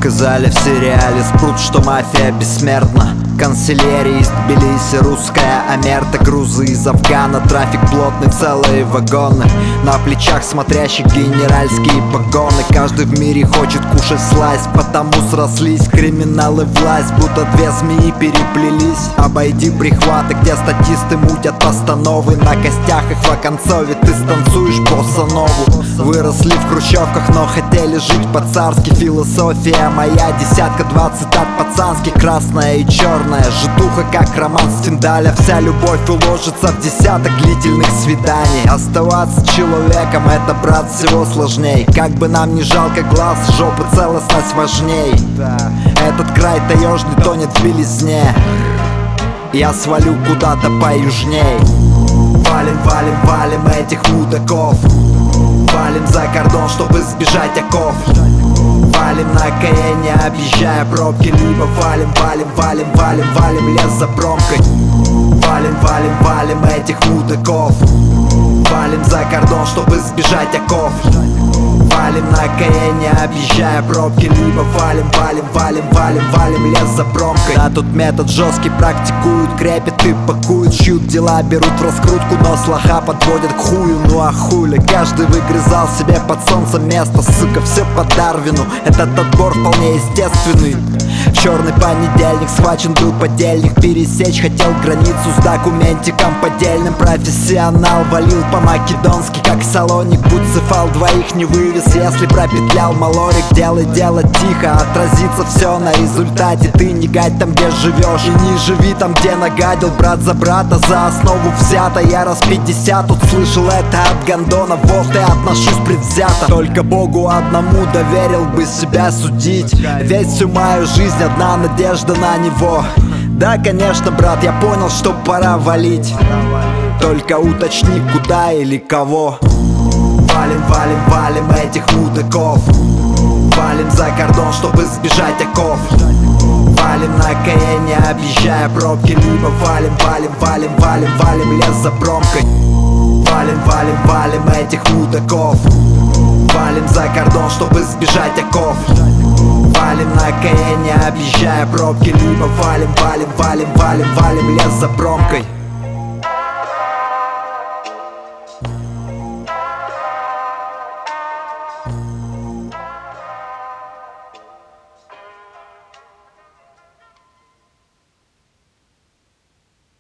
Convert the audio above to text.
Показали в сериале Спрут, что мафия бессмертна. Канцелярия из Тбилиси, русская Омерта, грузы из Афгана, трафик плотный, целые вагоны, на плечах смотрящих генеральские погоны. Каждый в мире хочет кушать слайс, потому срослись криминалы власть, будто две змеи переплелись. Обойди прихваты, где статисты мутят постановы, на костях их в оконцове ты станцуешь босса-нову. Выросли в хрущевках, но хотели жить по-царски. Философия моя, десятка, 20 от пацанских, красная и черная. Житуха, как роман Стендаля. Вся любовь уложится в десяток длительных свиданий. Оставаться человеком — это, брат, всего сложней. Как бы нам ни жалко глаз, жопы целостность важней. Этот край таежный тонет в белизне. Я свалю куда-то поюжней. Валим, валим, валим этих мудаков. Валим за кордон, чтобы сбежать оков. Валим на Каене, объезжая пробки. Либо валим, валим, валим, валим, валим лес за промкой. Валим, валим, валим этих мудаков. Валим за кордон, чтобы сбежать оков. Валим на Каене, объезжая пробки. Либо валим, валим, валим, валим, валим лес за промкой. Да, тут метод жесткий практикуют, крепят и пакуют, шьют дела, берут в раскрутку, но с лоха подводят к хую. Ну а хули, каждый выгрызал себе под солнцем место, сука, все по Дарвину. Этот отбор вполне естественный. В черный понедельник схвачен был подельник. Пересечь хотел границу с документиком поддельным. Профессионал валил по-македонски, как салоник. Буцефал двоих не вывез, если пропетлял малорик. Делай дело тихо, отразится все на результате. Ты не гать там, где живешь, и не живи там, где нагадил. Брат за брата за основу взято. Я раз 50 тут слышал это от гондона. Вот и отношусь предвзято. Только Богу одному доверил бы себя судить. Ведь всю мою жизнь одна надежда на него. Да, конечно, брат, я понял, что пора валить. Только уточни, куда или кого. Валим, валим, валим этих мудаков. Валим за кордон, чтобы сбежать оков. Валим на Каене, объезжая пробки. Либо валим, валим, валим, валим, валим лес за промкой. Валим, валим, валим этих мудаков. Валим за кордон, чтобы сбежать оков. Валим на Каене, объезжая пробки. Либо валим, валим, валим, валим, валим лес за промкой.